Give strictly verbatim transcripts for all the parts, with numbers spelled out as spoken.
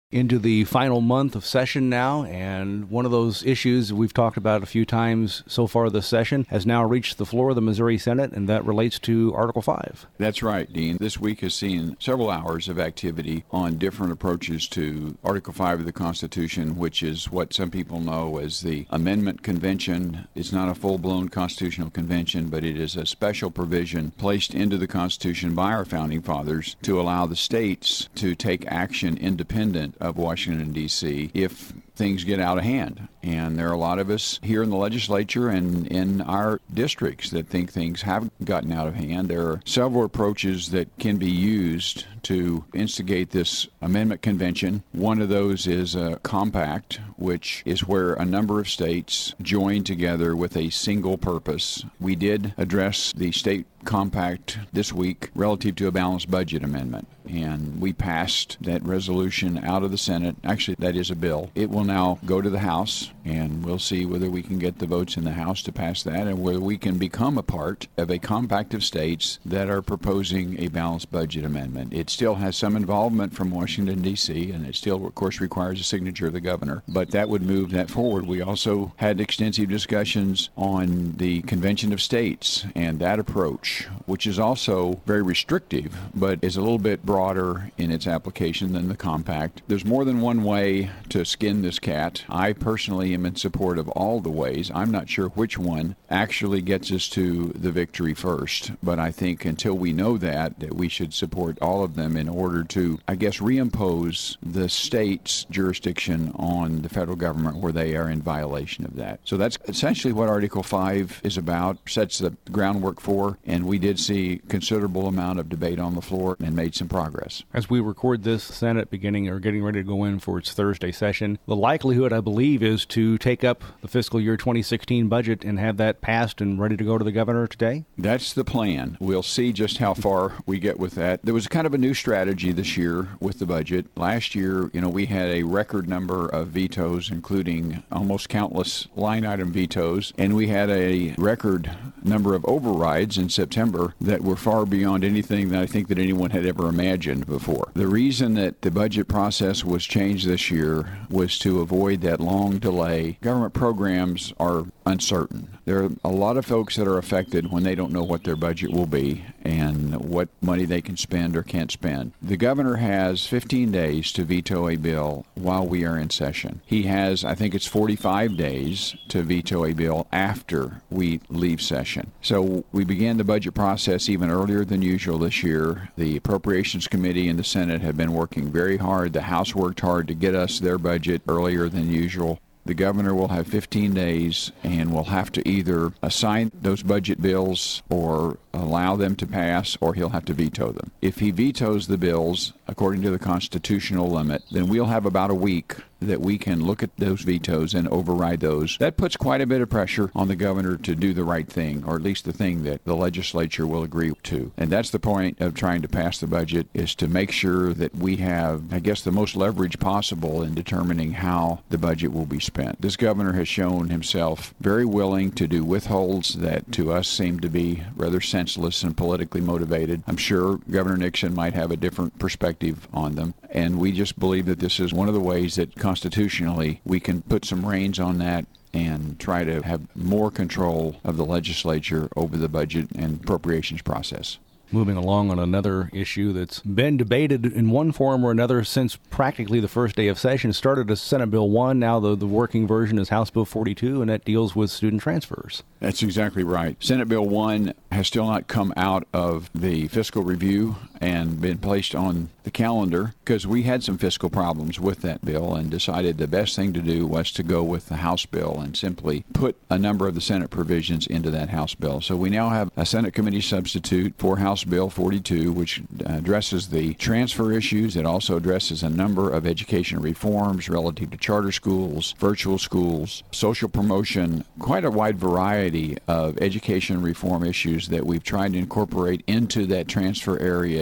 Into the final month of session now, and one of those issues we've talked about a few times so far this session has now reached the floor of the Missouri Senate, and that relates to Article five. That's right, Dean. This week has seen several hours of activity on different approaches to Article five of the Constitution, which is what some people know as the Amendment Convention. It's not a full-blown constitutional convention, but it is a special provision placed into the Constitution by our Founding Fathers to allow the states to take action independent of Washington, D C if things get out of hand. And there are a lot of us here in the legislature and in our districts that think things have gotten out of hand. There are several approaches that can be used to instigate this amendment convention. One of those is a compact, which is where a number of states join together with a single purpose. We did address the state compact this week relative to a balanced budget amendment, and we passed that resolution out of the Senate. Actually, that is a bill. It will now go to the House, and we'll see whether we can get the votes in the House to pass that and whether we can become a part of a compact of states that are proposing a balanced budget amendment. It still has some involvement from Washington, D C, and it still, of course, requires a signature of the governor, but that would move that forward. We also had extensive discussions on the Convention of States and that approach, which is also very restrictive, but is a little bit broader in its application than the compact. There's more than one way to skin this cat. I personally am in support of all the ways. I'm not sure which one actually gets us to the victory first, but I think until we know that, that we should support all of them in order to, I guess, reimpose the state's jurisdiction on the federal government where they are in violation of that. So that's essentially what Article five is about, sets the groundwork for, and we did see considerable amount of debate on the floor and made some progress. As we record this, the Senate beginning or getting ready to go in for its Thursday session, the likelihood, I believe, is to take up the fiscal year twenty sixteen budget and have that passed and ready to go to the governor today? That's the plan. We'll see just how far we get with that. There was kind of a new strategy this year with the budget. Last year, you know, we had a record number of vetoes, including almost countless line item vetoes, and we had a record number of overrides in September that were far beyond anything that I think that anyone had ever imagined before. The reason that the budget process was changed this year was to avoid that long delay. Government programs are uncertain. There are a lot of folks that are affected when they don't know what their budget will be and what money they can spend or can't spend. The governor has fifteen days to veto a bill while we are in session. He has, I think it's forty-five days to veto a bill after we leave session. So we began the budget process even earlier than usual this year. The Appropriations Committee and the Senate have been working very hard. The House worked hard to get us their budget earlier than usual. The governor will have fifteen days and will have to either assign those budget bills or allow them to pass, or he'll have to veto them. If he vetoes the bills according to the constitutional limit, then we'll have about a week that we can look at those vetoes and override those. That puts quite a bit of pressure on the governor to do the right thing, or at least the thing that the legislature will agree to. And that's the point of trying to pass the budget, is to make sure that we have, I guess, the most leverage possible in determining how the budget will be spent. This governor has shown himself very willing to do withholds that to us seem to be rather senseless and politically motivated. I'm sure Governor Nixon might have a different perspective on them, and we just believe that this is one of the ways that constitutionally we can put some reins on that and try to have more control of the legislature over the budget and appropriations process. Moving along on another issue that's been debated in one form or another since practically the first day of session. It started as Senate Bill one, now the, the working version is House Bill forty-two, and that deals with student transfers. That's exactly right. Senate Bill one has still not come out of the fiscal review and been placed on the calendar because we had some fiscal problems with that bill and decided the best thing to do was to go with the House bill and simply put a number of the Senate provisions into that House bill. So we now have a Senate committee substitute for House Bill forty-two, which addresses the transfer issues. It also addresses a number of education reforms relative to charter schools, virtual schools, social promotion, quite a wide variety of education reform issues that we've tried to incorporate into that transfer area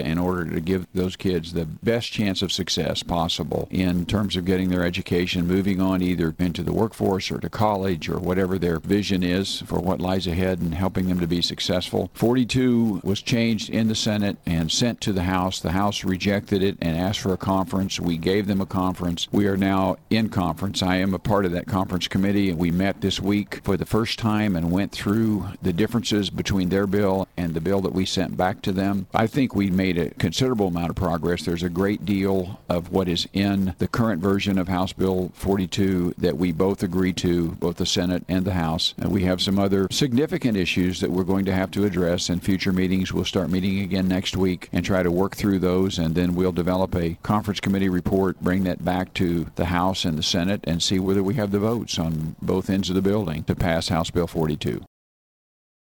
in order to give those kids the best chance of success possible in terms of getting their education, moving on either into the workforce or to college or whatever their vision is for what lies ahead and helping them to be successful. forty-two was changed in the Senate and sent to the House. The House rejected it and asked for a conference. We gave them a conference. We are now in conference. I am a part of that conference committee, and we met this week for the first time and went through the differences between their bill and the bill that we sent back to them. I think we made a considerable amount of progress. There's a great deal of what is in the current version of House Bill forty-two that we both agree to, both the Senate and the House. And we have some other significant issues that we're going to have to address in future meetings. We'll start meeting again next week and try to work through those, and then we'll develop a conference committee report, bring that back to the House and the Senate, and see whether we have the votes on both ends of the building to pass House Bill forty-two.